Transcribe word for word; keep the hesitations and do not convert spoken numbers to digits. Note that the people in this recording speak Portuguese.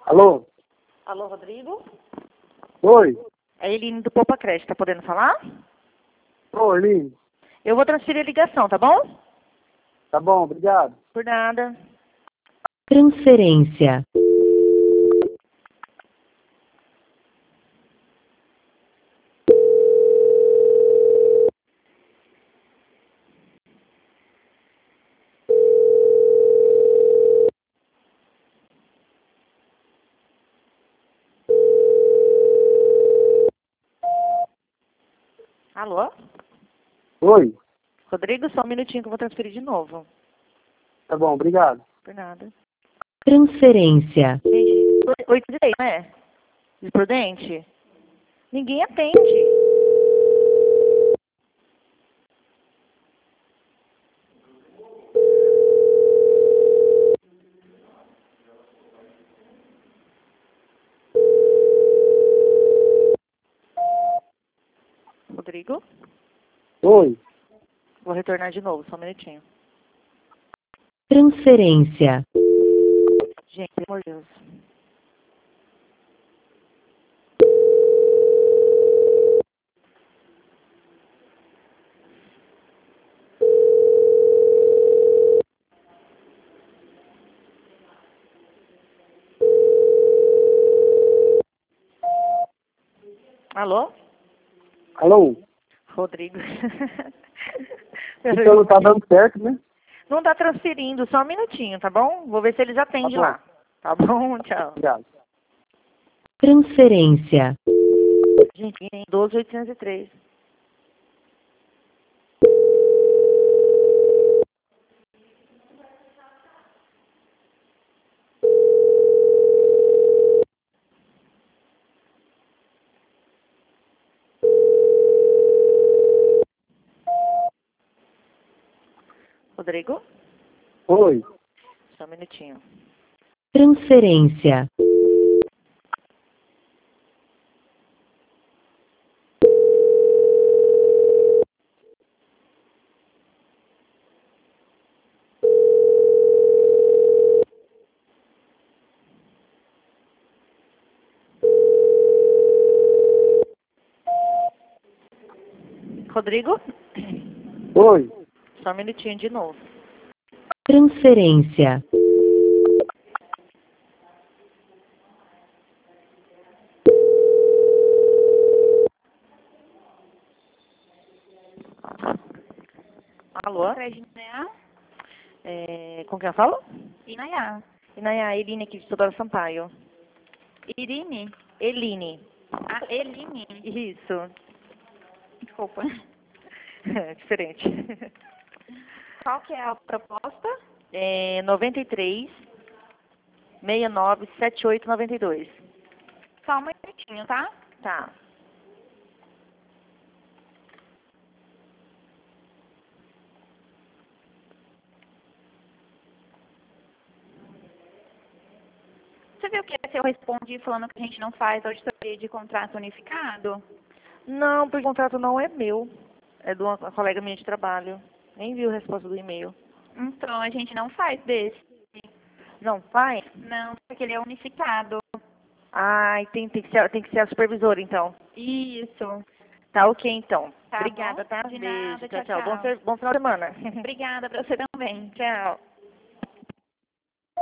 Alô? Alô, Rodrigo? Oi? É a Eline do Poupa Creche, tá podendo falar? Oi, Eline. Eu vou transferir a ligação, tá bom? Tá bom, obrigado. Por nada. Transferência. Alô? Oi? Rodrigo, só um minutinho que eu vou transferir de novo. Tá bom, obrigado. Por nada. Transferência. Gente, oito de seis, né? De Prudente? Ninguém atende. Rodrigo? Oi? Vou retornar de novo, só um minutinho. Transferência. Gente, pelo amor de Deus. Alô? Alô? Rodrigo. Então não tá dando certo, né? Não tá transferindo, só um minutinho, tá bom? Vou ver se eles atendem bom. lá. Tá bom? Tchau. Obrigado. Transferência. Gente, tem doze mil oitocentos e três. Rodrigo? Oi? Só um minutinho. Transferência. Rodrigo? Oi? Só um minutinho de novo. Transferência. Alô? Inaiá. É, com quem eu falo? Inaiá. Inaiá, Eline aqui de Teodoro Sampaio. Irine. Eline. Ah, Eline. Isso. Desculpa. É, diferente. Qual que é a proposta? É noventa e três, sessenta e nove, setenta e oito, noventa e dois. Só um minutinho, tá? Tá. Você viu que eu respondi falando que a gente não faz auditoria de contrato unificado? Não, porque o contrato não é meu. É de uma colega minha de trabalho. Nem viu a resposta do e-mail. Então, a gente não faz desse. Não faz? Não, porque ele é unificado. Ai, tem, tem, que ser, tem que ser a supervisora, então. Isso. Tá ok, então. Tá Obrigada, bom? tá? De Beijo. nada, Tchau, tchau, tchau. Bom, tchau. ser- bom final de semana. Obrigada pra você também. Tchau.